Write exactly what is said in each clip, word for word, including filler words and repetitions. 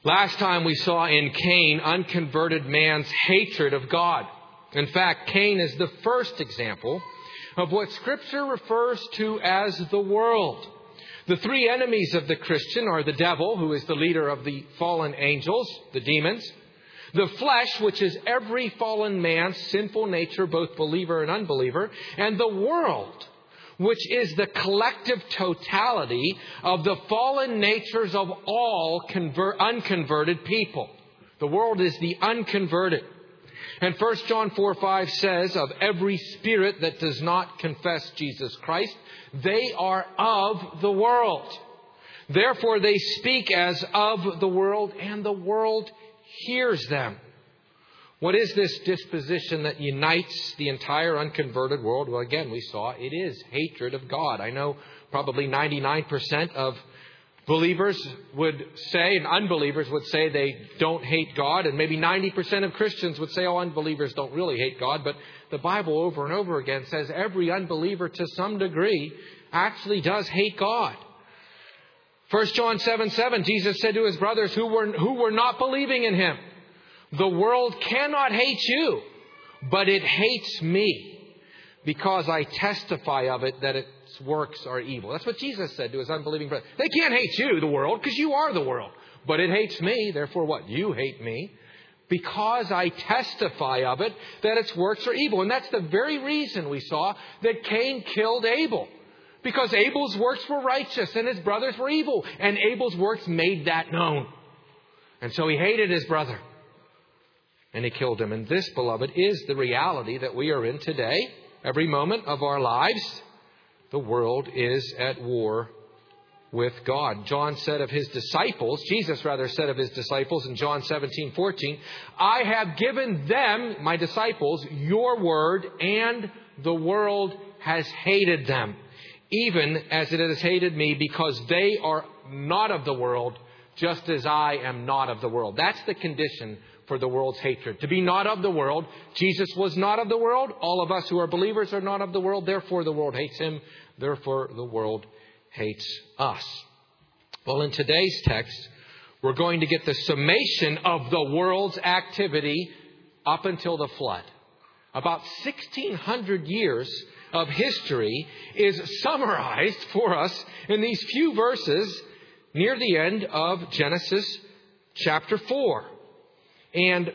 Last time we saw in Cain unconverted man's hatred of God. In fact, Cain is the first example of what Scripture refers to as the world. The three enemies of the Christian are the devil, who is the leader of the fallen angels, the demons; the flesh, which is every fallen man's sinful nature, both believer and unbeliever; and the world, which is the collective totality of the fallen natures of all convert, unconverted people. The world is the unconverted. And First John four five says, of every spirit that does not confess Jesus Christ, they are of the world. Therefore they speak as of the world, and the world hears them. What is this disposition that unites the entire unconverted world? Well, again, we saw it is hatred of God. I know probably ninety-nine percent of believers would say, and unbelievers would say, they don't hate God. And maybe ninety percent of Christians would say, oh, unbelievers don't really hate God. But the Bible over and over again says every unbeliever to some degree actually does hate God. First John seven seven, Jesus said to his brothers who were, who were not believing in him, the world cannot hate you, but it hates me, because I testify of it that its works are evil. That's what Jesus said to his unbelieving brothers. They can't hate you, the world, because you are the world. But it hates me. Therefore what? You hate me, because I testify of it that its works are evil. And that's the very reason we saw that Cain killed Abel. Because Abel's works were righteous and his brothers were evil. And Abel's works made that known. And so he hated his brother. And he killed him. And this, beloved, is the reality that we are in today. Every moment of our lives, the world is at war with God. John said of his disciples, Jesus rather said of his disciples in John seventeen fourteen, I have given them, my disciples, your word, and the world has hated them, even as it has hated me, because they are not of the world, just as I am not of the world. That's the condition for the world's hatred. To be not of the world. Jesus was not of the world. All of us who are believers are not of the world. Therefore, the world hates him. Therefore, the world hates us. Well, in today's text, we're going to get the summation of the world's activity up until the flood. About sixteen hundred years of history is summarized for us in these few verses near the end of Genesis chapter four. And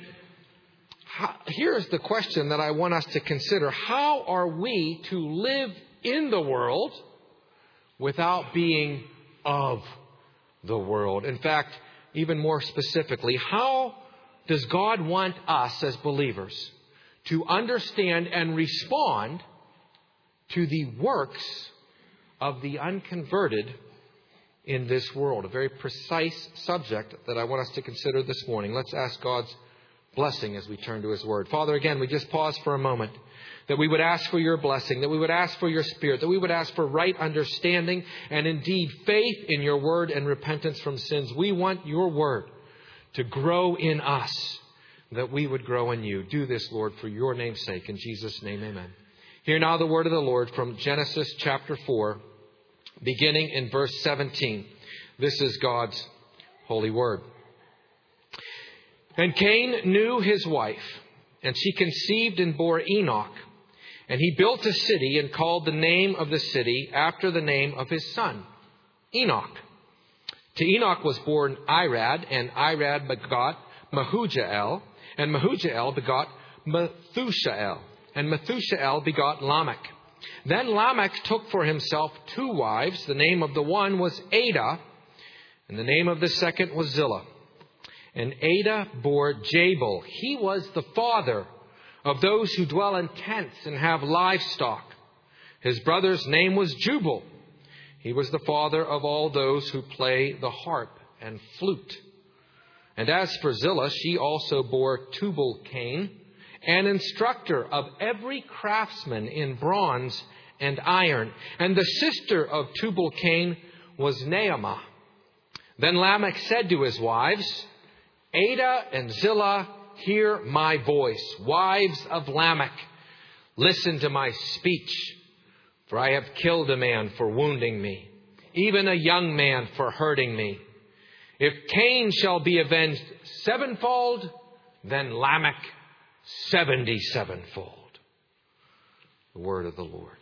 how, here's the question that I want us to consider. How are we to live in the world without being of the world? In fact, even more specifically, how does God want us as believers to understand and respond to the works of the unconverted in this world? A very precise subject that I want us to consider this morning. Let's ask God's blessing as we turn to his word. Father, again, we just pause for a moment, that we would ask for your blessing, that we would ask for your spirit, that we would ask for right understanding and indeed faith in your word and repentance from sins. We want your word to grow in us, that we would grow in you. Do this, Lord, for your name's sake. In Jesus' name, amen. Hear now the word of the Lord from Genesis chapter four, beginning in verse seventeen. This is God's holy word. And Cain knew his wife, and she conceived and bore Enoch. And he built a city and called the name of the city after the name of his son, Enoch. To Enoch was born Irad, and Irad begot Mehujael, and Mehujael begot Methushael, and Methushael begot Lamech. Then Lamech took for himself two wives. The name of the one was Adah, and the name of the second was Zillah. And Adah bore Jabal. He was the father of those who dwell in tents and have livestock. His brother's name was Jubal. He was the father of all those who play the harp and flute. And as for Zillah, she also bore Tubal-Cain, an instructor of every craftsman in bronze and iron. And the sister of Tubal-Cain was Naamah. Then Lamech said to his wives, Adah and Zillah, hear my voice. Wives of Lamech, listen to my speech. For I have killed a man for wounding me, even a young man for hurting me. If Cain shall be avenged sevenfold, then Lamech seventy-sevenfold. The word of the Lord.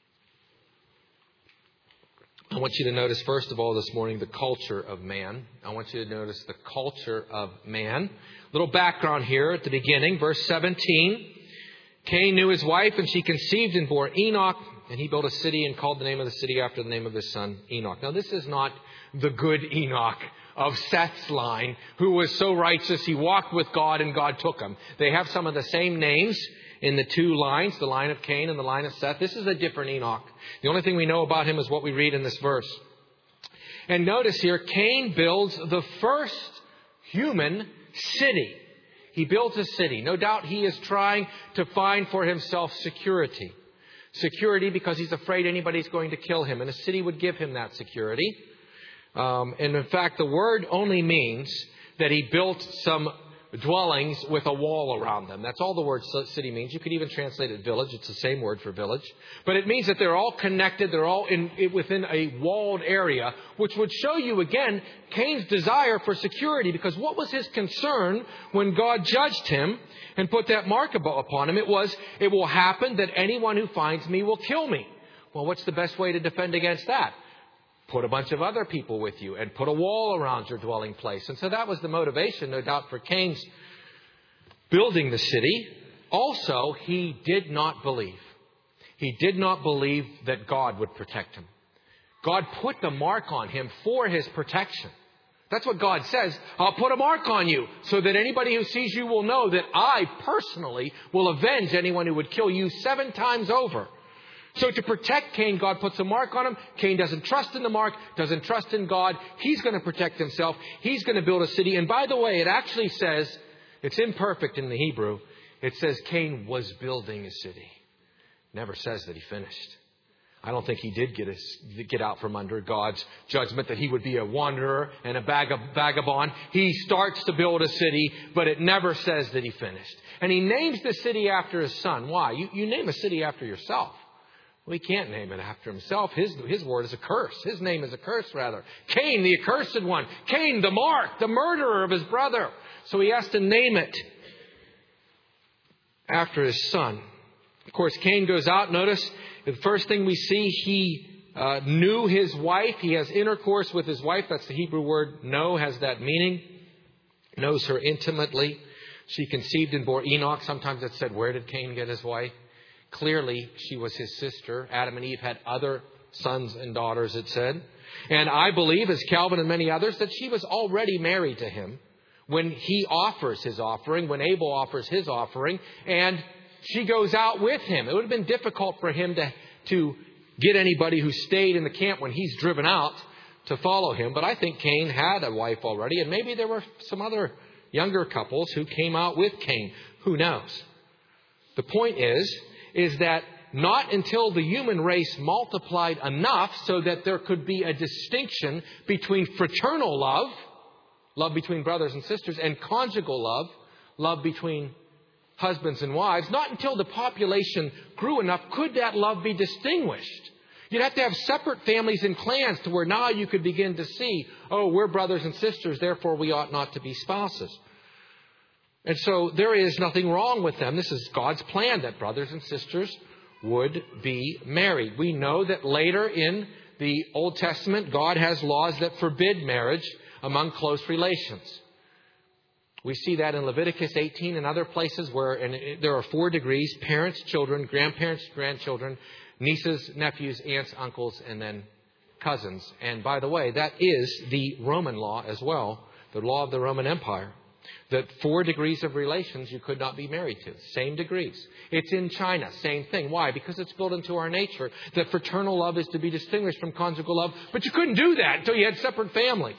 I want you to notice, first of all, this morning, the culture of man. I want you to notice the culture of man. Little background here at the beginning, verse seventeen. Cain knew his wife, and she conceived and bore Enoch, and he built a city and called the name of the city after the name of his son, Enoch. Now, this is not the good Enoch of Seth's line, who was so righteous he walked with God and God took him. They have some of the same names in the two lines, the line of Cain and the line of Seth. This is a different Enoch. The only thing we know about him is what we read in this verse. And notice here, Cain builds the first human city. He builds a city. No doubt he is trying to find for himself security. Security because he's afraid anybody's going to kill him. And a city would give him that security. Um, and in fact, the word only means that he built some dwellings with a wall around them. That's all the word city means. You could even translate it village. It's the same word for village. But it means that they're all connected. They're all in, within a walled area, which would show you, again, Cain's desire for security. Because what was his concern when God judged him and put that mark upon him? It was, it will happen that anyone who finds me will kill me. Well, what's the best way to defend against that? Put a bunch of other people with you and put a wall around your dwelling place. And so that was the motivation, no doubt, for Cain's building the city. Also, he did not believe. He did not believe that God would protect him. God put the mark on him for his protection. That's what God says. I'll put a mark on you so that anybody who sees you will know that I personally will avenge anyone who would kill you seven times over. So to protect Cain, God puts a mark on him. Cain doesn't trust in the mark, doesn't trust in God. He's going to protect himself. He's going to build a city. And by the way, it actually says, it's imperfect in the Hebrew. It says Cain was building a city. Never says that he finished. I don't think he did get, a, get out from under God's judgment that he would be a wanderer and a vagabond. He starts to build a city, but it never says that he finished. And he names the city after his son. Why? You, you name a city after yourself. Well, he can't name it after himself. His, his word is a curse. His name is a curse, rather. Cain, the accursed one. Cain, the mark, the murderer of his brother. So he has to name it after his son. Of course, Cain goes out. Notice the first thing we see, he uh, knew his wife. He has intercourse with his wife. That's the Hebrew word know, has that meaning. Knows her intimately. She conceived and bore Enoch. Sometimes it's said, where did Cain get his wife? Clearly, she was his sister. Adam and Eve had other sons and daughters, it said. And I believe, as Calvin and many others, that she was already married to him when he offers his offering, when Abel offers his offering, and she goes out with him. It would have been difficult for him to, to get anybody who stayed in the camp when he's driven out to follow him. But I think Cain had a wife already, and maybe there were some other younger couples who came out with Cain. Who knows? The point is, is that not until the human race multiplied enough so that there could be a distinction between fraternal love, love between brothers and sisters, and conjugal love, love between husbands and wives, not until the population grew enough could that love be distinguished. You'd have to have separate families and clans to where now you could begin to see, oh, we're brothers and sisters, therefore we ought not to be spouses. And so there is nothing wrong with them. This is God's plan that brothers and sisters would be married. We know that later in the Old Testament, God has laws that forbid marriage among close relations. We see that in Leviticus eighteen and other places where and there are four degrees: parents, children, grandparents, grandchildren, nieces, nephews, aunts, uncles, and then cousins. And by the way, that is the Roman law as well, the law of the Roman Empire. That four degrees of relations you could not be married to. Same degrees. It's in China. Same thing. Why? Because it's built into our nature that fraternal love is to be distinguished from conjugal love. But you couldn't do that until you had separate families.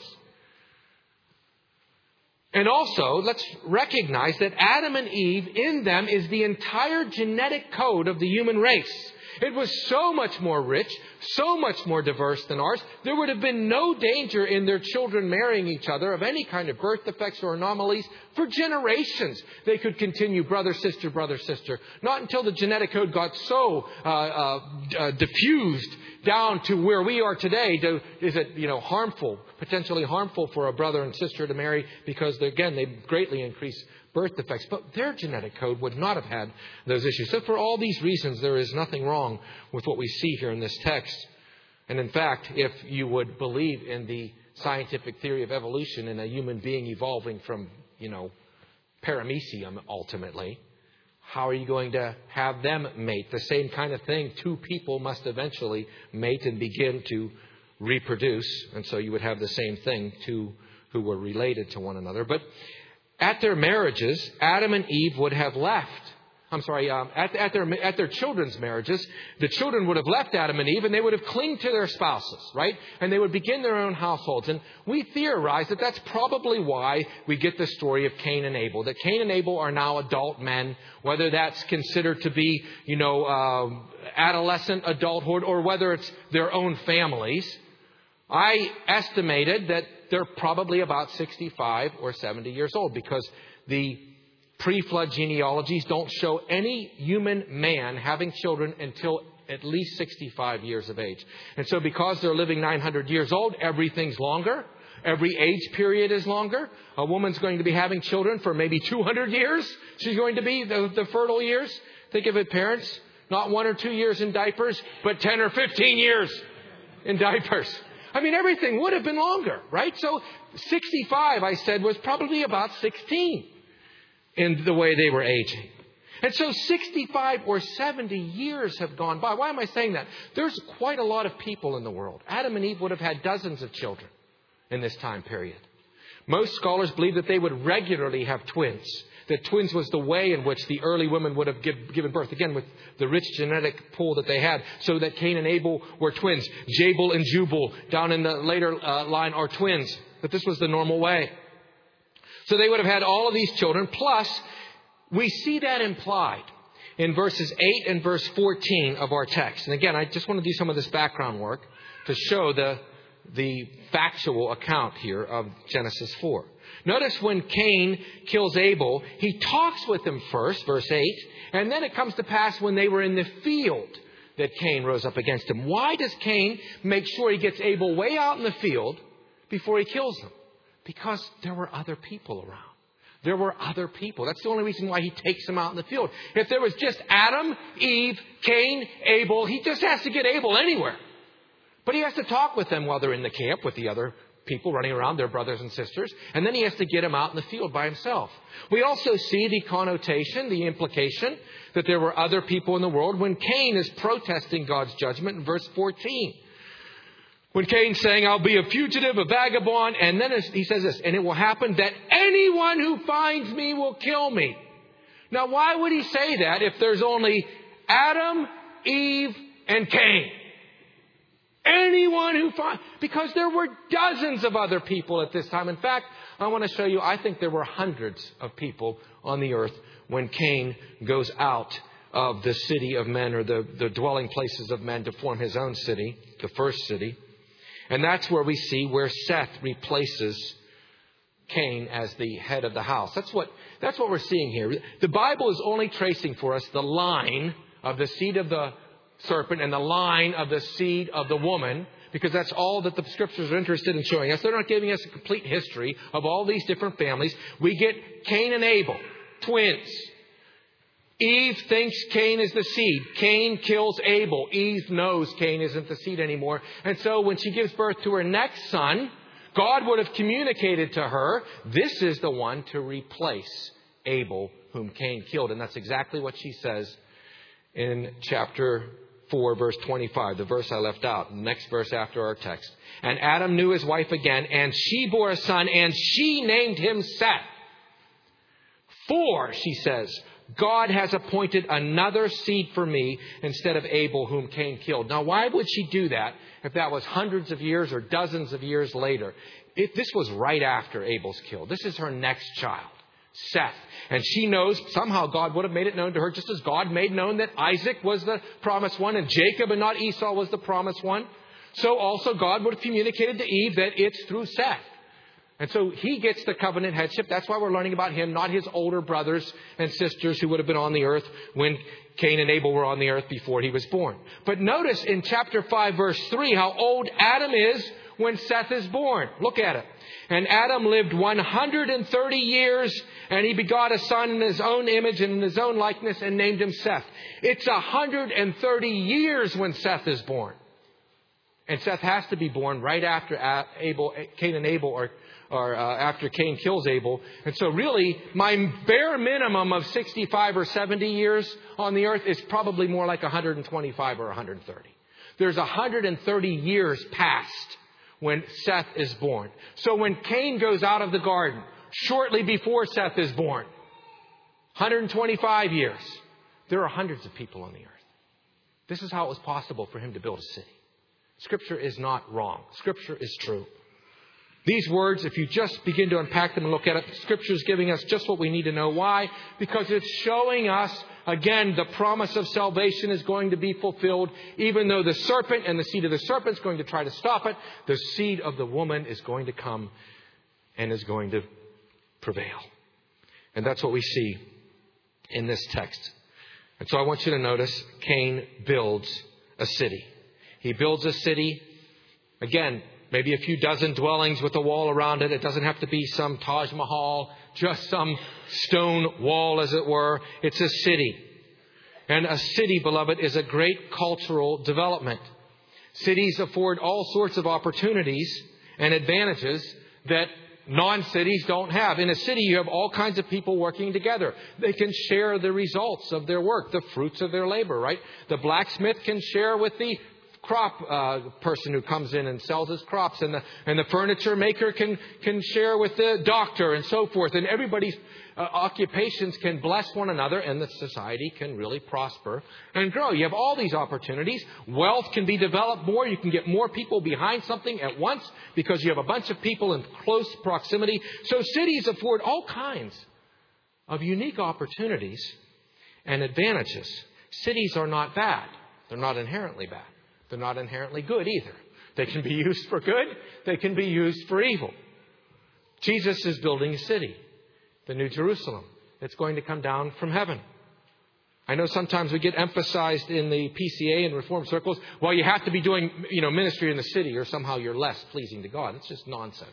And also, let's recognize that Adam and Eve, in them is the entire genetic code of the human race. It was so much more rich, so much more diverse than ours. There would have been no danger in their children marrying each other of any kind of birth defects or anomalies for generations. They could continue brother, sister, brother, sister. Not until the genetic code got so uh, uh, uh, diffused down to where we are today. Do, is it, you know, harmful, potentially harmful for a brother and sister to marry because, again, they greatly increase birth defects. But their genetic code would not have had those issues. So for all these reasons, there is nothing wrong with what we see here in this text. And in fact, if you would believe in the scientific theory of evolution and a human being evolving from, you know, paramecium ultimately, how are you going to have them mate? The same kind of thing. Two people must eventually mate and begin to reproduce. And so you would have the same thing, two who were related to one another. But at their marriages, Adam and Eve would have left. I'm sorry, um, at, at their at their children's marriages, the children would have left Adam and Eve and they would have clinged to their spouses, right? And they would begin their own households. And we theorize that that's probably why we get the story of Cain and Abel. That Cain and Abel are now adult men, whether that's considered to be, you know, uh, adolescent adulthood or whether it's their own families. I estimated that they're probably about sixty-five or seventy years old because the pre-flood genealogies don't show any human man having children until at least sixty-five years of age. And so because they're living nine hundred years old, everything's longer. Every age period is longer. A woman's going to be having children for maybe two hundred years. She's going to be the, the fertile years. Think of it, parents. Not one or two years in diapers, but ten or fifteen years in diapers. I mean, everything would have been longer, right? So sixty-five, I said, was probably about sixteen. In the way they were aging. And so sixty-five or seventy years have gone by. Why am I saying that? There's quite a lot of people in the world. Adam and Eve would have had dozens of children in this time period. Most scholars believe that they would regularly have twins. That twins was the way in which the early women would have give, given birth. Again, with the rich genetic pool that they had. So that Cain and Abel were twins. Jabal and Jubal down in the later uh, line are twins. But this was the normal way. So they would have had all of these children. Plus, we see that implied in verses eight and verse fourteen of our text. And again, I just want to do some of this background work to show the, the factual account here of Genesis four. Notice when Cain kills Abel, he talks with him first, verse eight. And then it comes to pass when they were in the field that Cain rose up against him. Why does Cain make sure he gets Abel way out in the field before he kills him? Because there were other people around. There were other people. That's the only reason why he takes them out in the field. If there was just Adam, Eve, Cain, Abel, he just has to get Abel anywhere. But he has to talk with them while they're in the camp with the other people running around, their brothers and sisters. And then he has to get them out in the field by himself. We also see the connotation, the implication that there were other people in the world when Cain is protesting God's judgment in verse fourteen. When Cain's saying, I'll be a fugitive, a vagabond. And then he says this, and it will happen that anyone who finds me will kill me. Now, why would he say that if there's only Adam, Eve, and Cain? Anyone who finds... Because there were dozens of other people at this time. In fact, I want to show you, I think there were hundreds of people on the earth when Cain goes out of the city of men or the, the dwelling places of men to form his own city, the first city. And that's where we see where Seth replaces Cain as the head of the house. That's what, that's what we're seeing here. The Bible is only tracing for us the line of the seed of the serpent and the line of the seed of the woman, because that's all that the scriptures are interested in showing us. They're not giving us a complete history of all these different families. We get Cain and Abel, twins. Eve thinks Cain is the seed. Cain kills Abel. Eve knows Cain isn't the seed anymore. And so when she gives birth to her next son, God would have communicated to her, this is the one to replace Abel, whom Cain killed. And that's exactly what she says in chapter four, verse twenty-five, the verse I left out, next verse after our text. And Adam knew his wife again, and she bore a son, and she named him Seth. For, she says, God has appointed another seed for me instead of Abel, whom Cain killed. Now, why would she do that if that was hundreds of years or dozens of years later? If this was right after Abel's killed. This is her next child, Seth. And she knows somehow God would have made it known to her, just as God made known that Isaac was the promised one and Jacob and not Esau was the promised one. So also God would have communicated to Eve that it's through Seth And so he gets the covenant headship. That's why we're learning about him, not his older brothers and sisters who would have been on the earth when Cain and Abel were on the earth before he was born. But notice in chapter five, verse three, how old Adam is when Seth is born. Look at it. And Adam lived one hundred thirty years, and he begot a son in his own image and in his own likeness, and named him Seth. It's one hundred thirty years when Seth is born. And Seth has to be born right after Abel, Cain and Abel, or, or uh, after Cain kills Abel. And so really, my bare minimum of sixty-five or seventy years on the earth is probably more like one hundred twenty-five or one hundred thirty. There's one hundred thirty years past when Seth is born. So when Cain goes out of the garden, shortly before Seth is born, one hundred twenty-five years, there are hundreds of people on the earth. This is how it was possible for him to build a city. Scripture is not wrong. Scripture is true. These words, if you just begin to unpack them and look at it, Scripture is giving us just what we need to know. Why? Because it's showing us, again, the promise of salvation is going to be fulfilled. Even though the serpent and the seed of the serpent is going to try to stop it, the seed of the woman is going to come and is going to prevail. And that's what we see in this text. And so I want you to notice Cain builds a city. He builds a city, again, maybe a few dozen dwellings with a wall around it. It doesn't have to be some Taj Mahal, just some stone wall, as it were. It's a city. And a city, beloved, is a great cultural development. Cities afford all sorts of opportunities and advantages that non-cities don't have. In a city, you have all kinds of people working together. They can share the results of their work, the fruits of their labor, right? The blacksmith can share with the crop uh, person who comes in and sells his crops, and the and the furniture maker can can share with the doctor, and so forth. And everybody's uh, occupations can bless one another, and the society can really prosper and grow. You have all these opportunities. Wealth can be developed more. You can get more people behind something at once because you have a bunch of people in close proximity. So cities afford all kinds of unique opportunities and advantages. Cities are not bad. They're not inherently bad. They're not inherently good either. They can be used for good. They can be used for evil. Jesus is building a city, the New Jerusalem. It's going to come down from heaven. I know sometimes we get emphasized in the P C A and Reform circles, well, you have to be doing, you know, ministry in the city or somehow you're less pleasing to God. It's just nonsense.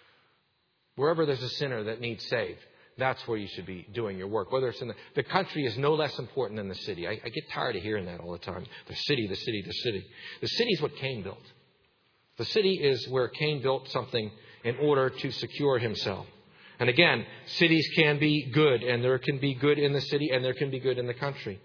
Wherever there's a sinner that needs saved, that's where you should be doing your work. Whether it's in the, the country is no less important than the city. I, I get tired of hearing that all the time. The city, the city, the city. The city is what Cain built. The city is where Cain built something in order to secure himself. And again, cities can be good, and there can be good in the city, and there can be good in the country.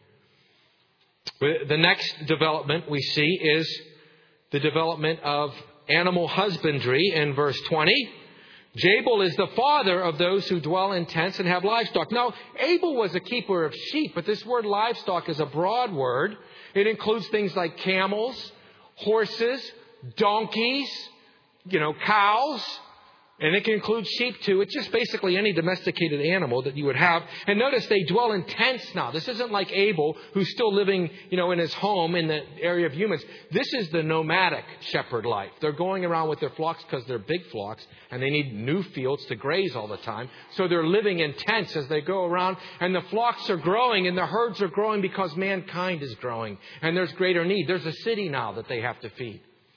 The next development we see is the development of animal husbandry in verse twenty. Jabal is the father of those who dwell in tents and have livestock. Now, Abel was a keeper of sheep, but this word livestock is a broad word. It includes things like camels, horses, donkeys, you know, cows, and it can include sheep too. It's just basically any domesticated animal that you would have. And notice they dwell in tents now. This isn't like Abel, who's still living, you know, in his home in the area of humans. This is the nomadic shepherd life. They're going around with their flocks because they're big flocks and they need new fields to graze all the time. So they're living in tents as they go around, and the flocks are growing and the herds are growing because mankind is growing and there's greater need. There's a city now that they have to feed.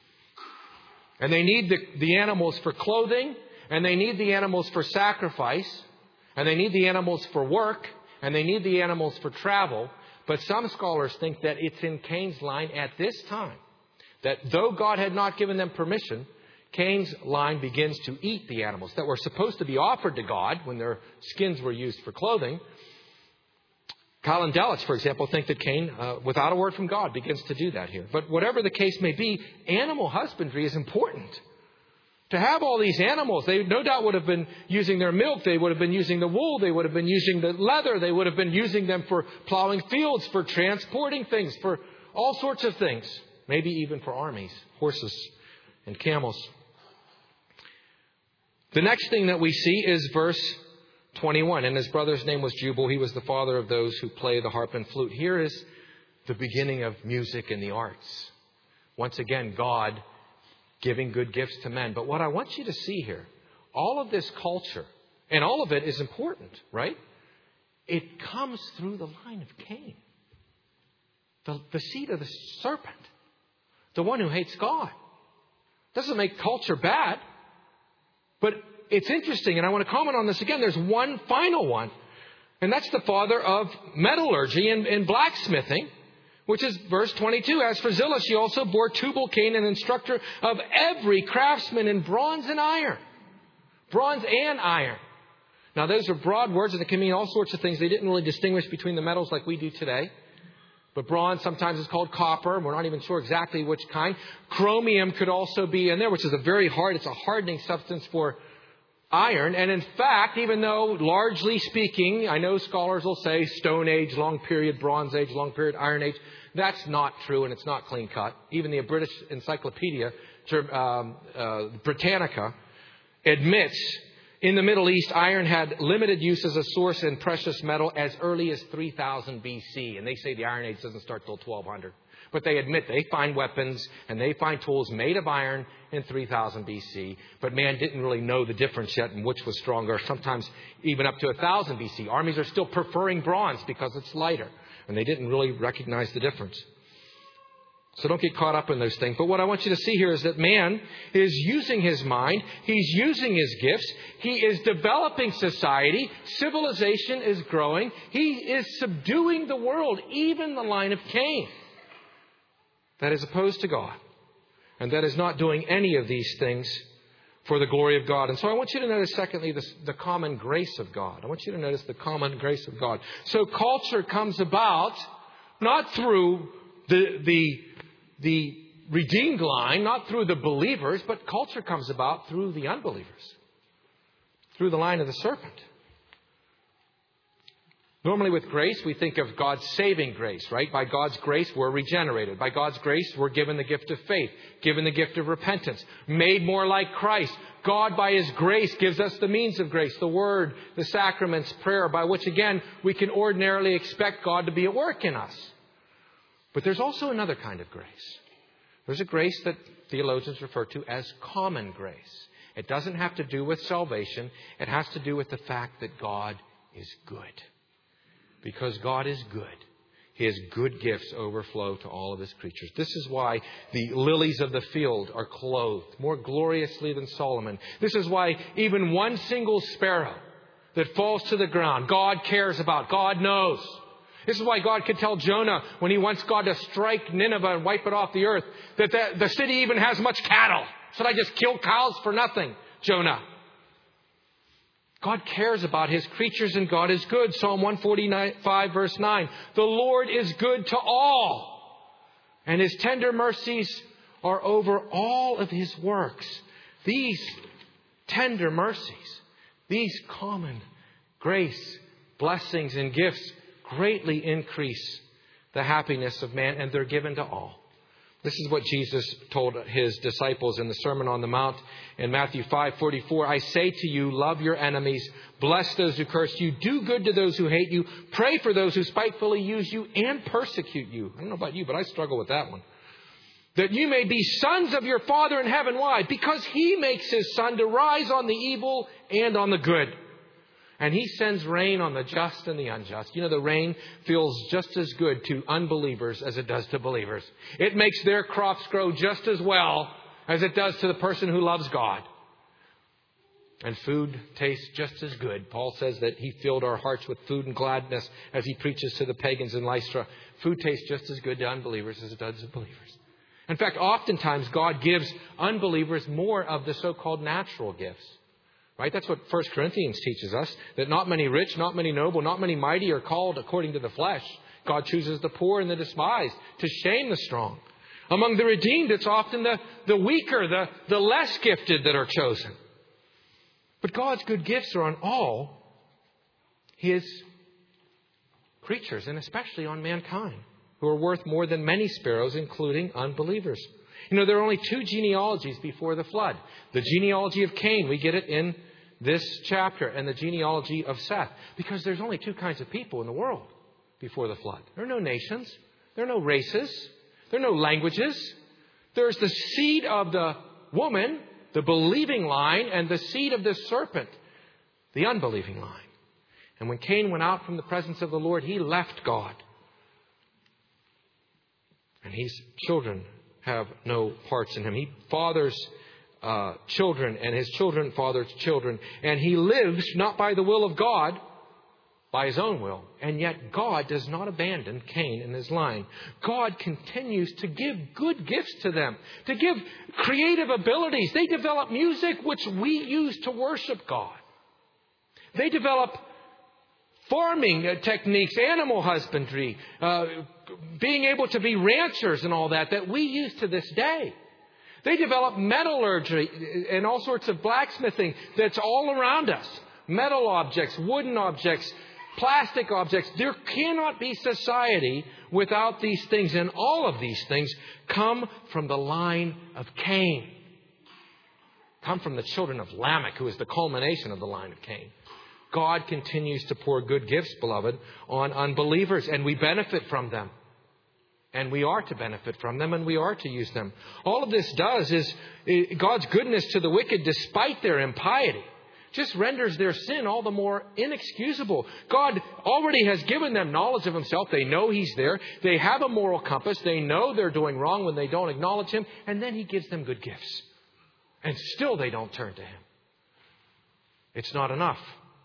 And they need the, the animals for clothing. And they need the animals for sacrifice, and they need the animals for work, and they need the animals for travel. But some scholars think that it's in Cain's line at this time that though God had not given them permission, Cain's line begins to eat the animals that were supposed to be offered to God when their skins were used for clothing. Kyle and Delitzsch, for example, think that Cain, uh, without a word from God, begins to do that here. But whatever the case may be, animal husbandry is important. To have all these animals, they no doubt would have been using their milk. They would have been using the wool. They would have been using the leather. They would have been using them for plowing fields, for transporting things, for all sorts of things. Maybe even for armies, horses and camels. The next thing that we see is verse twenty-one. And his brother's name was Jubal. He was the father of those who play the harp and flute. Here is the beginning of music and the arts. Once again, God giving good gifts to men. But what I want you to see here, all of this culture, and all of it is important, right? It comes through the line of Cain. The, the seed of the serpent. The one who hates God. Doesn't make culture bad. But it's interesting, and I want to comment on this again. There's one final one. And that's the father of metallurgy and, and blacksmithing, which is verse twenty-two. As for Zillah, she also bore Tubal-Cain, an instructor of every craftsman in bronze and iron. Bronze and iron. Now, those are broad words and it can mean all sorts of things. They didn't really distinguish between the metals like we do today. But bronze sometimes is called copper. We're not even sure exactly which kind. Chromium could also be in there, which is a very hard, it's a hardening substance for iron. And in fact, even though largely speaking, I know scholars will say Stone Age, long period, Bronze Age, long period, Iron Age. That's not true and it's not clean cut. Even the British Encyclopedia, um, uh, Britannica, admits in the Middle East, iron had limited use as a source in precious metal as early as three thousand B C. And they say the Iron Age doesn't start till twelve hundred. But they admit they find weapons and they find tools made of iron in three thousand B C. But man didn't really know the difference yet and which was stronger. Sometimes even up to one thousand B C. Armies are still preferring bronze because it's lighter. And they didn't really recognize the difference. So don't get caught up in those things. But what I want you to see here is that man is using his mind. He's using his gifts. He is developing society. Civilization is growing. He is subduing the world, even the line of Cain. That is opposed to God. And that is not doing any of these things for the glory of God. And so I want you to notice, secondly, the, the common grace of God. I want you to notice the common grace of God. So culture comes about not through the the the redeemed line, not through the believers, but culture comes about through the unbelievers, through the line of the serpent. Normally with grace, we think of God's saving grace, right? By God's grace, we're regenerated. By God's grace, we're given the gift of faith, given the gift of repentance, made more like Christ. God, by His grace, gives us the means of grace, the Word, the sacraments, prayer, by which, again, we can ordinarily expect God to be at work in us. But there's also another kind of grace. There's a grace that theologians refer to as common grace. It doesn't have to do with salvation. It has to do with the fact that God is good. Because God is good, His good gifts overflow to all of His creatures. This is why the lilies of the field are clothed more gloriously than Solomon. This is why even one single sparrow that falls to the ground, God cares about. God knows. This is why God could tell Jonah when he wants God to strike Nineveh and wipe it off the earth, that the, the city even has much cattle. Should I just kill cows for nothing, Jonah? God cares about His creatures and God is good. Psalm one forty-five verse nine. The Lord is good to all, and His tender mercies are over all of His works. These tender mercies, these common grace, blessings and gifts greatly increase the happiness of man, and they're given to all. This is what Jesus told His disciples in the Sermon on the Mount in Matthew five forty-four. I say to you, love your enemies, bless those who curse you, do good to those who hate you, pray for those who spitefully use you and persecute you. I don't know about you, but I struggle with that one. That you may be sons of your Father in heaven. Why? Because He makes His sun to rise on the evil and on the good. And He sends rain on the just and the unjust. You know, the rain feels just as good to unbelievers as it does to believers. It makes their crops grow just as well as it does to the person who loves God. And food tastes just as good. Paul says that He filled our hearts with food and gladness as he preaches to the pagans in Lystra. Food tastes just as good to unbelievers as it does to believers. In fact, oftentimes God gives unbelievers more of the so-called natural gifts. Right? That's what First Corinthians teaches us. That not many rich, not many noble, not many mighty are called according to the flesh. God chooses the poor and the despised to shame the strong. Among the redeemed, it's often the, the weaker, the, the less gifted that are chosen. But God's good gifts are on all His creatures, and especially on mankind, who are worth more than many sparrows, including unbelievers. You know, there are only two genealogies before the flood. The genealogy of Cain, we get it in this chapter, and the genealogy of Seth. Because there's only two kinds of people in the world before the flood. There are no nations. There are no races. There are no languages. There's the seed of the woman, the believing line, and the seed of the serpent, the unbelieving line. And when Cain went out from the presence of the Lord, he left God. And his children have no parts in him. He fathers uh, children, and his children fathers children. And he lives not by the will of God, by his own will. And yet God does not abandon Cain and his line. God continues to give good gifts to them, to give creative abilities. They develop music which we use to worship God. They develop farming techniques, animal husbandry, uh, being able to be ranchers and all that, that we use to this day. They develop metallurgy and all sorts of blacksmithing that's all around us. Metal objects, wooden objects, plastic objects. There cannot be society without these things. And all of these things come from the line of Cain. Come from the children of Lamech, who is the culmination of the line of Cain. God continues to pour good gifts, beloved, on unbelievers, and we benefit from them. And we are to benefit from them, and we are to use them. All of this does is God's goodness to the wicked, despite their impiety, just renders their sin all the more inexcusable. God already has given them knowledge of Himself. They know He's there. They have a moral compass. They know they're doing wrong when they don't acknowledge Him. And then He gives them good gifts. And still they don't turn to Him. It's not enough.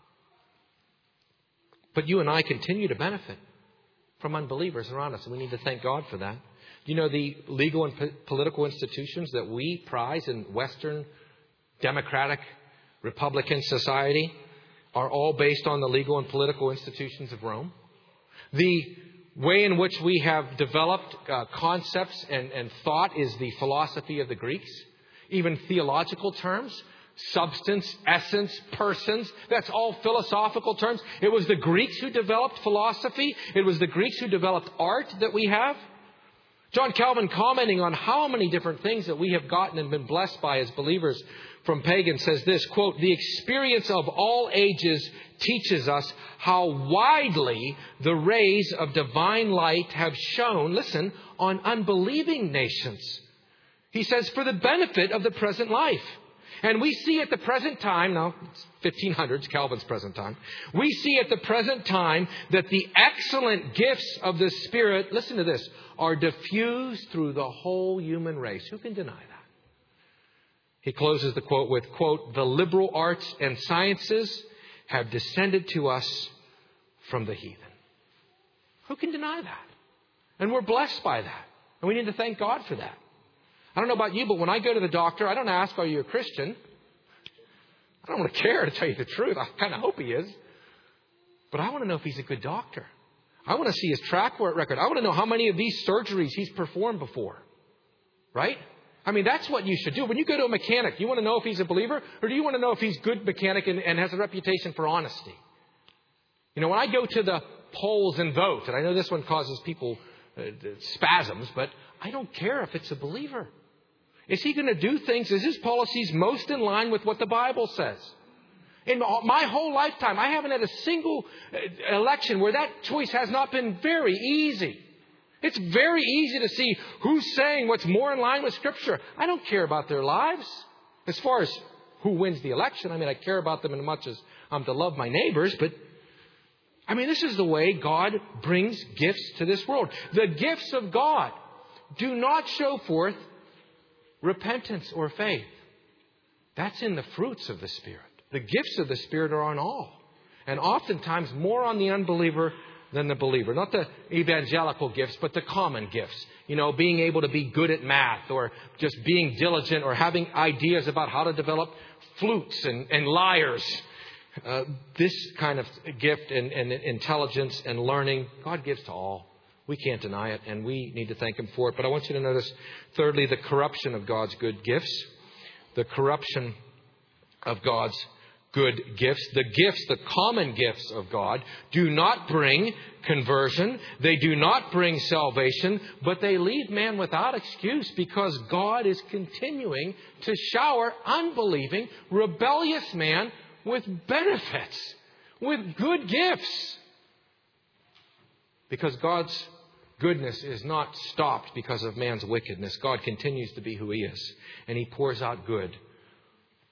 But you and I continue to benefit from unbelievers around us, and we need to thank God for that. You know, the legal and po- political institutions that we prize in Western democratic Republican society are all based on the legal and political institutions of Rome. The way in which we have developed uh, concepts and, and thought is the philosophy of the Greeks. Even theological terms, substance, essence, persons, that's all philosophical terms. It was the Greeks who developed philosophy. It was the Greeks who developed art that we have. John Calvin, commenting on how many different things that we have gotten and been blessed by as believers from pagans, says this, quote, "The experience of all ages teaches us how widely the rays of divine light have shone, listen, on unbelieving nations." He says, for the benefit of the present life. And we see at the present time, now it's fifteen hundreds, Calvin's present time. We see at the present time that the excellent gifts of the Spirit, listen to this, are diffused through the whole human race. Who can deny that? He closes the quote with, quote, "The liberal arts and sciences have descended to us from the heathen." Who can deny that? And we're blessed by that. And we need to thank God for that. I don't know about you, but when I go to the doctor, I don't ask, are you a Christian? I don't really care, to tell you the truth. I kind of hope he is. But I want to know if he's a good doctor. I want to see his track record. I want to know how many of these surgeries he's performed before. Right? I mean, that's what you should do. When you go to a mechanic, you want to know if he's a believer? Or do you want to know if he's a good mechanic and, and has a reputation for honesty? You know, when I go to the polls and vote, and I know this one causes people uh, spasms, but I don't care if it's a believer. Is he going to do things? Is his policies most in line with what the Bible says? In my whole lifetime, I haven't had a single election where that choice has not been very easy. It's very easy to see who's saying what's more in line with Scripture. I don't care about their lives as far as who wins the election. I mean, I care about them as much as I'm to love my neighbors. But, I mean, this is the way God brings gifts to this world. The gifts of God do not show forth repentance or faith. That's in the fruits of the Spirit. The gifts of the Spirit are on all. And oftentimes more on the unbeliever than the believer. Not the evangelical gifts, but the common gifts. You know, being able to be good at math, or just being diligent, or having ideas about how to develop flutes and, and lyres. Uh, this kind of gift and, and intelligence and learning, God gives to all. We can't deny it, and we need to thank Him for it. But I want you to notice, thirdly, the corruption of God's good gifts. The corruption of God's good gifts. The gifts, the common gifts of God, do not bring conversion. They do not bring salvation, but they leave man without excuse, because God is continuing to shower unbelieving, rebellious man with benefits, with good gifts. Because God's goodness is not stopped because of man's wickedness. God continues to be who He is. And He pours out good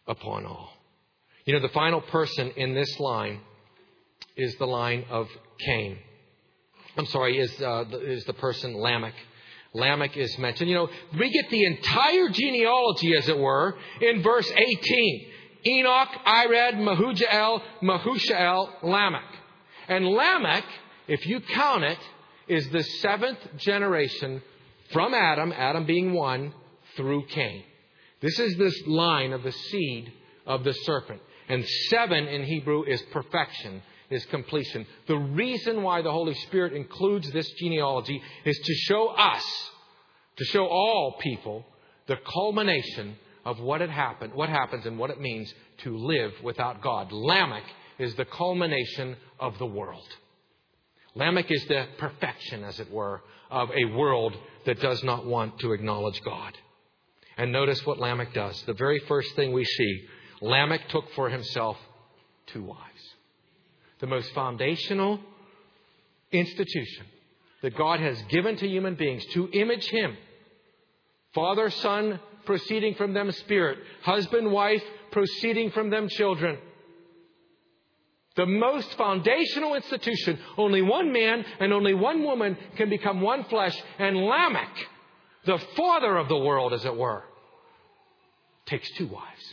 upon all. You know, the final person in this line is the line of Cain. I'm sorry, is, uh, is the person Lamech. Lamech is mentioned. You know, we get the entire genealogy, as it were, in verse eighteen. Enoch, Irad, Mehujael, Mehushael, Lamech. And Lamech, if you count it, is the seventh generation from Adam, Adam being one, through Cain. This is this line of the seed of the serpent. And seven in Hebrew is perfection, is completion. The reason why the Holy Spirit includes this genealogy is to show us, to show all people, the culmination of what had happened, what happens and what it means to live without God. Lamech is the culmination of the world. Lamech is the perfection, as it were, of a world that does not want to acknowledge God. And notice what Lamech does. The very first thing we see, Lamech took for himself two wives. The most foundational institution that God has given to human beings to image Him. Father, Son, proceeding from them Spirit. Husband, wife, proceeding from them children. The most foundational institution. Only one man and only one woman can become one flesh. And Lamech, the father of the world, as it were, takes two wives.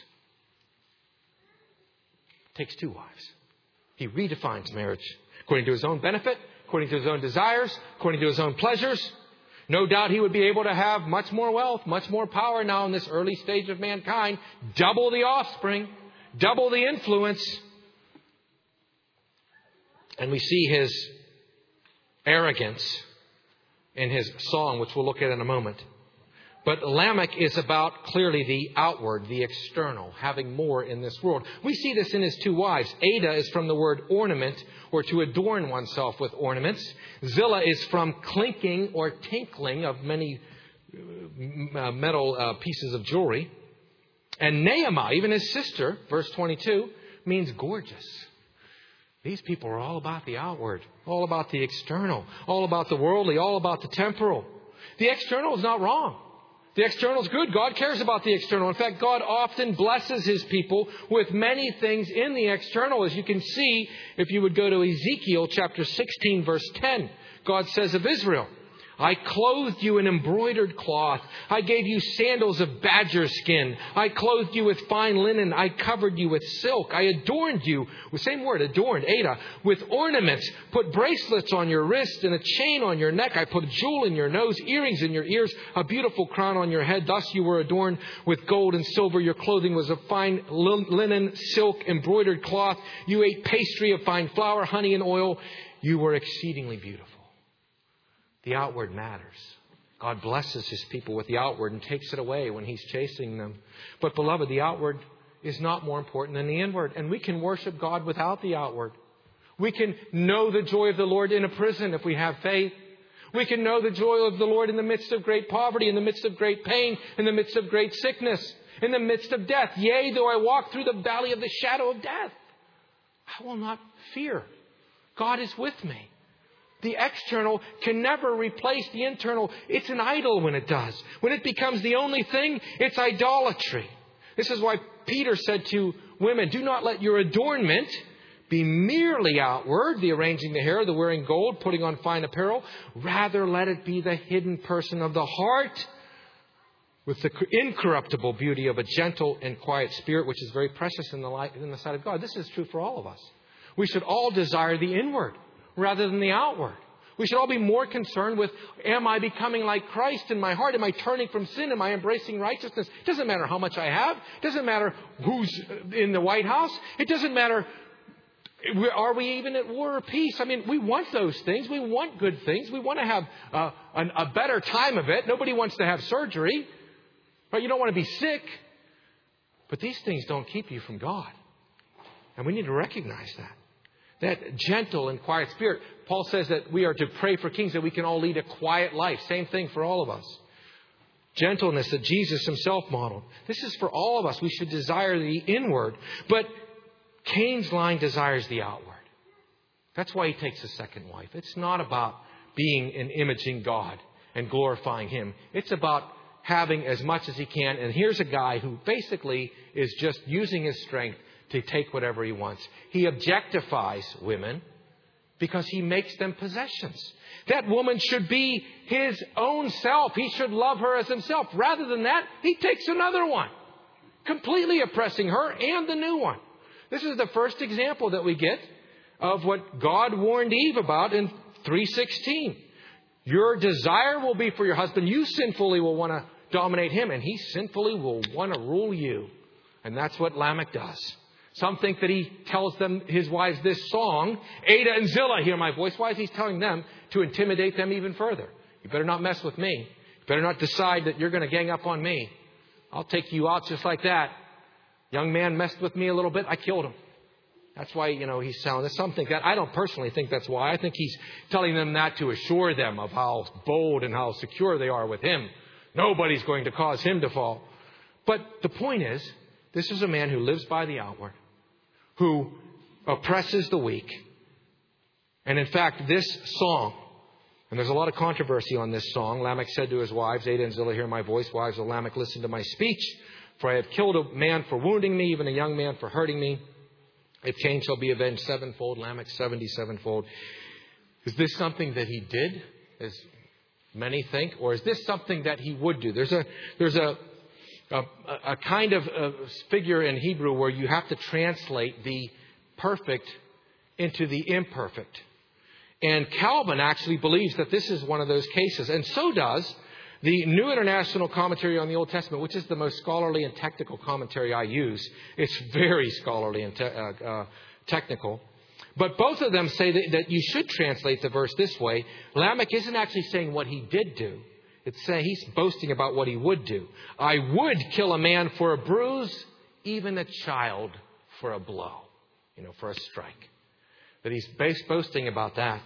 Takes two wives. He redefines marriage according to his own benefit, according to his own desires, according to his own pleasures. No doubt he would be able to have much more wealth, much more power now in this early stage of mankind. Double the offspring, double the influence. And we see his arrogance in his song, which we'll look at in a moment. But Lamech is about clearly the outward, the external, having more in this world. We see this in his two wives. Ada is from the word ornament, or to adorn oneself with ornaments. Zillah is from clinking or tinkling of many uh, metal uh, pieces of jewelry. And Naamah, even his sister, verse twenty-two, means gorgeous. These people are all about the outward, all about the external, all about the worldly, all about the temporal. The external is not wrong. The external is good. God cares about the external. In fact, God often blesses His people with many things in the external. As you can see, if you would go to Ezekiel chapter sixteen, verse ten, God says of Israel, I clothed you in embroidered cloth. I gave you sandals of badger skin. I clothed you with fine linen. I covered you with silk. I adorned you, with same word, adorned, Ada, with ornaments. Put bracelets on your wrist and a chain on your neck. I put a jewel in your nose, earrings in your ears, a beautiful crown on your head. Thus you were adorned with gold and silver. Your clothing was of fine linen, silk, embroidered cloth. You ate pastry of fine flour, honey, and oil. You were exceedingly beautiful. The outward matters. God blesses His people with the outward and takes it away when He's chasing them. But beloved, the outward is not more important than the inward. And we can worship God without the outward. We can know the joy of the Lord in a prison if we have faith. We can know the joy of the Lord in the midst of great poverty, in the midst of great pain, in the midst of great sickness, in the midst of death. Yea, though I walk through the valley of the shadow of death, I will not fear. God is with me. The external can never replace the internal. It's an idol when it does. When it becomes the only thing, it's idolatry. This is why Peter said to women, do not let your adornment be merely outward, the arranging the hair, the wearing gold, putting on fine apparel. Rather, let it be the hidden person of the heart with the incorruptible beauty of a gentle and quiet spirit, which is very precious in the light, in the sight of God. This is true for all of us. We should all desire the inward rather than the outward. We should all be more concerned with, am I becoming like Christ in my heart? Am I turning from sin? Am I embracing righteousness? It doesn't matter how much I have. It doesn't matter who's in the White House. It doesn't matter, are we even at war or peace? I mean, we want those things. We want good things. We want to have uh, an, a better time of it. Nobody wants to have surgery. Right? You don't want to be sick. But these things don't keep you from God. And we need to recognize that. That gentle and quiet spirit. Paul says that we are to pray for kings, that we can all lead a quiet life. Same thing for all of us. Gentleness that Jesus Himself modeled. This is for all of us. We should desire the inward. But Cain's line desires the outward. That's why he takes a second wife. It's not about being and imaging God and glorifying Him. It's about having as much as he can. And here's a guy who basically is just using his strength to take whatever he wants. He objectifies women because he makes them possessions. That woman should be his own self. He should love her as himself. Rather than that, he takes another one, completely oppressing her and the new one. This is the first example that we get of what God warned Eve about in three sixteen. Your desire will be for your husband. You sinfully will want to dominate him, and he sinfully will want to rule you. And that's what Lamech does. Some think that he tells them, his wives, this song, Ada and Zillah, hear my voice. Why is he telling them to intimidate them even further? You better not mess with me. You better not decide that you're going to gang up on me. I'll take you out just like that. Young man messed with me a little bit. I killed him. That's why, you know, he's telling us something that I don't personally think that's why. I think he's telling them that to assure them of how bold and how secure they are with him. Nobody's going to cause him to fall. But the point is, this is a man who lives by the outward, who oppresses the weak. And in fact, this song, and there's a lot of controversy on this song. Lamech said to his wives, Ada and Zillah, hear my voice. Wives of Lamech, listen to my speech. For I have killed a man for wounding me, even a young man for hurting me. If Cain shall be avenged sevenfold, Lamech seventy-sevenfold. Is this something that he did, as many think? Or is this something that he would do? There's a there's a a, a kind of a figure in Hebrew where you have to translate the perfect into the imperfect. And Calvin actually believes that this is one of those cases. And so does the New International Commentary on the Old Testament, which is the most scholarly and technical commentary I use. It's very scholarly and te- uh, uh, technical. But both of them say that, that you should translate the verse this way. Lamech isn't actually saying what he did do. It's saying he's boasting about what he would do. I would kill a man for a bruise, even a child for a blow, you know, for a strike. That he's boasting about that.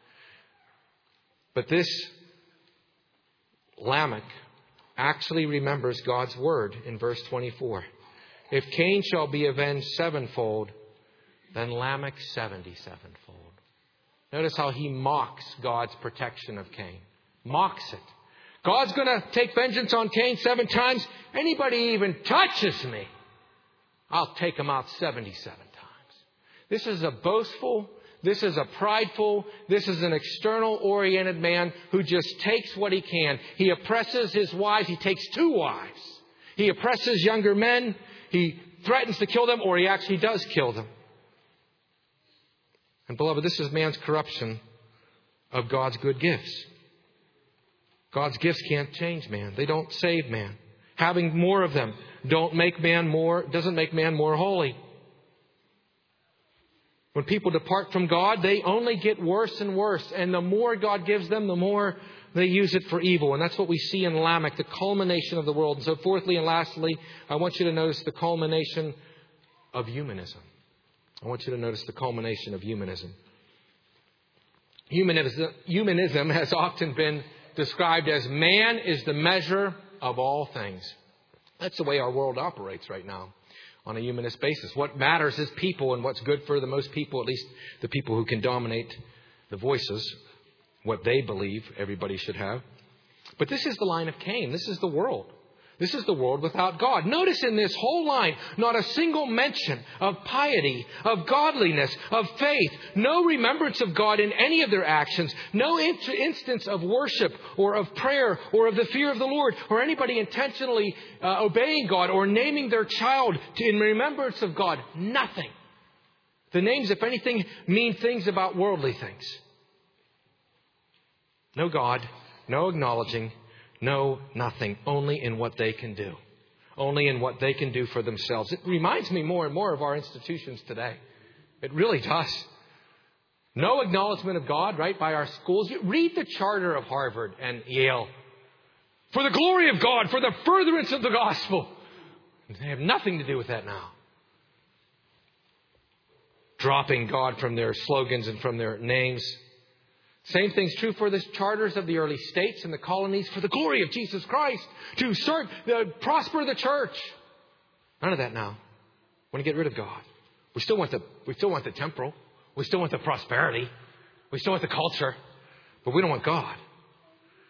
But this Lamech actually remembers God's word in verse twenty-four. If Cain shall be avenged sevenfold, then Lamech seventy-sevenfold. Notice how he mocks God's protection of Cain. Mocks it. God's going to take vengeance on Cain seven times. Anybody even touches me, I'll take him out seventy-seven times. This is a boastful, this is a prideful, this is an external-oriented man who just takes what he can. He oppresses his wives. He takes two wives. He oppresses younger men. He threatens to kill them, or he actually does kill them. And beloved, this is man's corruption of God's good gifts. God's gifts can't change man. They don't save man. Having more of them don't make man more, doesn't make man more holy. When people depart from God, they only get worse and worse. And the more God gives them, the more they use it for evil. And that's what we see in Lamech, the culmination of the world. And so fourthly and lastly, I want you to notice the culmination of humanism. I want you to notice the culmination of humanism. Humanism, humanism has often been described as man is the measure of all things. That's the way our world operates right now on a humanist basis. What matters is people, and what's good for the most people, at least the people who can dominate the voices, what they believe everybody should have. But this is the line of Cain. This is the world. This is the world without God. Notice in this whole line, not a single mention of piety, of godliness, of faith. No remembrance of God in any of their actions. No instance of worship or of prayer or of the fear of the Lord or anybody intentionally uh, obeying God or naming their child to, in remembrance of God. Nothing. The names, if anything, mean things about worldly things. No God, no acknowledging. No, nothing. Only in what they can do. Only in what they can do for themselves. It reminds me more and more of our institutions today. It really does. No acknowledgement of God, right, by our schools. You read the charter of Harvard and Yale. For the glory of God, for the furtherance of the gospel. They have nothing to do with that now. Dropping God from their slogans and from their names. Same thing's true for the charters of the early states and the colonies for the glory of Jesus Christ, to serve, to prosper the church. None of that now. We want to get rid of God. We still want the, we still want the temporal. We still want the prosperity. We still want the culture. But we don't want God.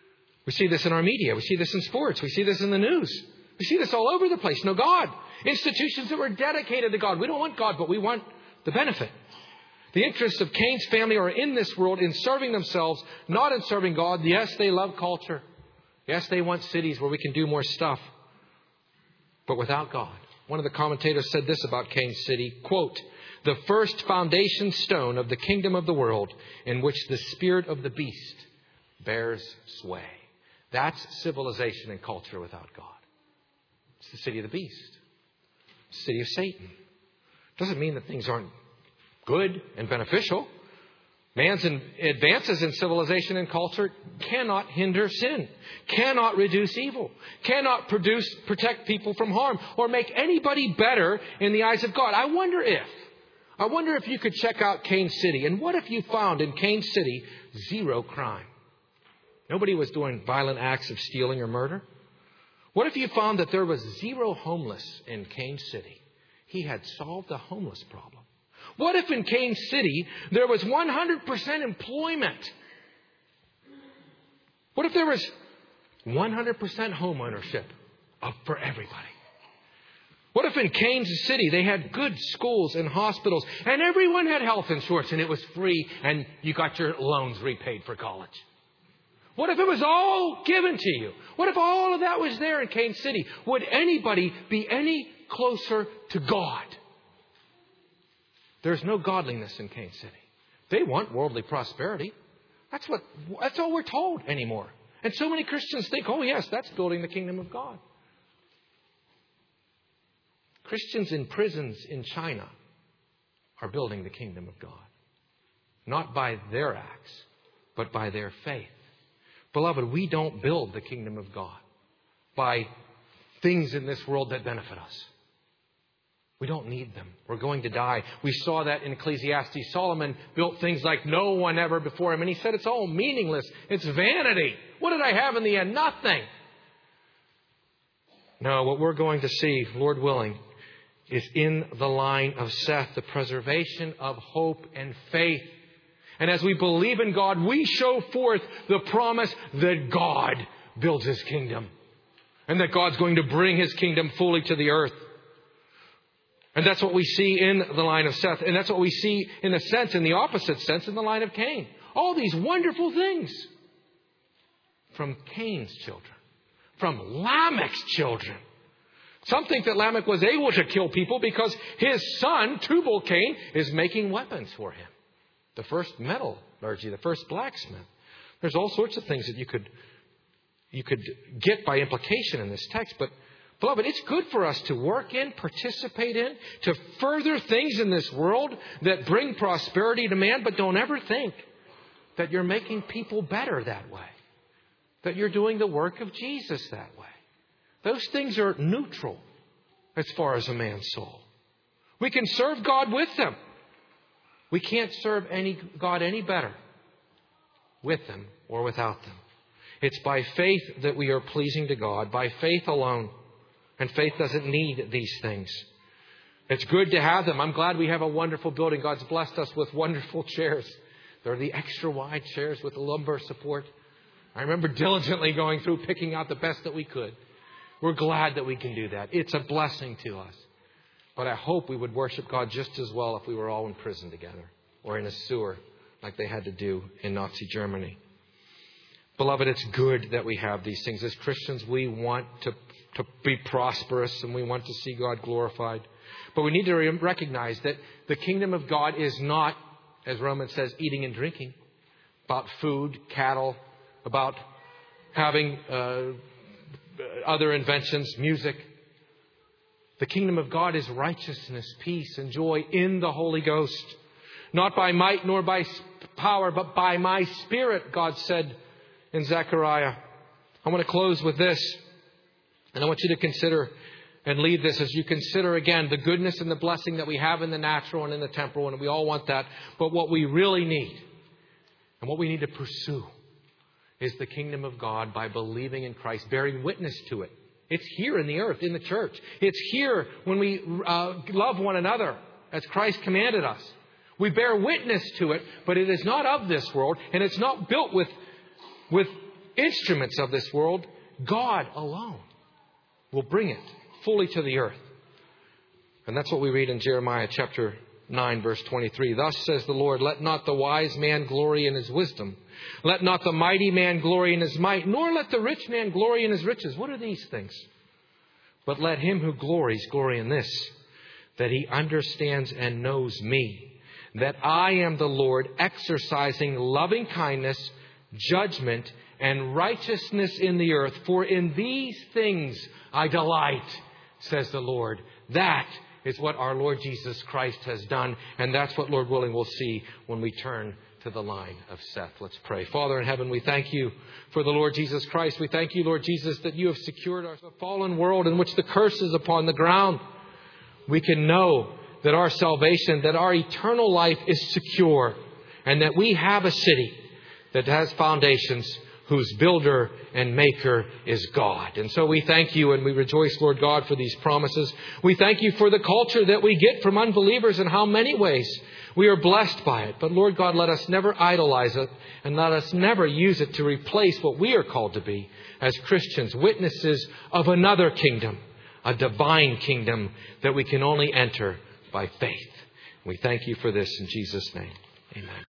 We see this in our media. We see this in sports. We see this in the news. We see this all over the place. No God. Institutions that were dedicated to God. We don't want God, but we want the benefit. The interests of Cain's family are in this world in serving themselves, not in serving God. Yes, they love culture. Yes, they want cities where we can do more stuff, but without God. One of the commentators said this about Cain's city, quote, "The first foundation stone of the kingdom of the world in which the spirit of the beast bears sway." That's civilization and culture without God. It's the city of the beast. It's the city of Satan. Doesn't mean that things aren't good and beneficial. Man's advances in civilization and culture cannot hinder sin, cannot reduce evil, cannot produce, protect people from harm, or make anybody better in the eyes of God. I wonder if, I wonder if you could check out Cain's city. And what if you found in Cain's city zero crime? Nobody was doing violent acts of stealing or murder. What if you found that there was zero homeless in Cain's city? He had solved the homeless problem. What if in Cain's city there was one hundred percent employment? What if there was one hundred percent home ownership for everybody? What if in Cain's city they had good schools and hospitals and everyone had health insurance and it was free and you got your loans repaid for college? What if it was all given to you? What if all of that was there in Cain's city? Would anybody be any closer to God? There's no godliness in Cain's city. They want worldly prosperity. That's what, that's all we're told anymore. And so many Christians think, oh yes, that's building the kingdom of God. Christians in prisons in China are building the kingdom of God. Not by their acts, but by their faith. Beloved, we don't build the kingdom of God by things in this world that benefit us. We don't need them. We're going to die. We saw that in Ecclesiastes. Solomon built things like no one ever before him. And he said it's all meaningless. It's vanity. What did I have in the end? Nothing. No, what we're going to see, Lord willing, is in the line of Seth, the preservation of hope and faith. And as we believe in God, we show forth the promise that God builds His kingdom. And that God's going to bring His kingdom fully to the earth. And that's what we see in the line of Seth. And that's what we see in a sense, in the opposite sense, in the line of Cain. All these wonderful things from Cain's children. From Lamech's children. Some think that Lamech was able to kill people because his son, Tubal-Cain, is making weapons for him. The first metallurgy, the first blacksmith. There's all sorts of things that you could, you could get by implication in this text. But beloved, it's good for us to work in, participate in, to further things in this world that bring prosperity to man. But don't ever think that you're making people better that way. That you're doing the work of Jesus that way. Those things are neutral as far as a man's soul. We can serve God with them. We can't serve any God any better with them or without them. It's by faith that we are pleasing to God, by faith alone. And faith doesn't need these things. It's good to have them. I'm glad we have a wonderful building. God's blessed us with wonderful chairs. They're the extra wide chairs with the lumbar support. I remember diligently going through picking out the best that we could. We're glad that we can do that. It's a blessing to us. But I hope we would worship God just as well if we were all in prison together or in a sewer like they had to do in Nazi Germany. Beloved, it's good that we have these things. As Christians, we want to, to be prosperous and we want to see God glorified. But we need to recognize that the kingdom of God is not, as Romans says, eating and drinking, about food, cattle, about having uh, other inventions, music. The kingdom of God is righteousness, peace, and joy in the Holy Ghost. Not by might nor by power, but by my Spirit, God said in Zechariah. I want to close with this. And I want you to consider and leave this as you consider again the goodness and the blessing that we have in the natural and in the temporal. And we all want that. But what we really need and what we need to pursue is the kingdom of God by believing in Christ, bearing witness to it. It's here in the earth, in the church. It's here when we uh, love one another as Christ commanded us. We bear witness to it, but it is not of this world, and it's not built with, with instruments of this world. God alone will bring it fully to the earth. And that's what we read in Jeremiah chapter nine, verse twenty-three. Thus says the Lord, let not the wise man glory in his wisdom. Let not the mighty man glory in his might, nor let the rich man glory in his riches. What are these things? But let him who glories glory in this, that he understands and knows me, that I am the Lord, exercising loving kindness, judgment, and righteousness in the earth. For in these things I delight, says the Lord. That is what our Lord Jesus Christ has done. And that's what, Lord willing, we'll see when we turn to the line of Seth. Let's pray. Father in heaven, we thank you for the Lord Jesus Christ. We thank you, Lord Jesus, that you have secured our fallen world in which the curse is upon the ground. We can know that our salvation, that our eternal life is secure, and that we have a city that has foundations, whose builder and maker is God. And so we thank you and we rejoice, Lord God, for these promises. We thank you for the culture that we get from unbelievers and how many ways we are blessed by it. But Lord God, let us never idolize it, and let us never use it to replace what we are called to be as Christians, witnesses of another kingdom, a divine kingdom that we can only enter by faith. We thank you for this in Jesus' name. Amen.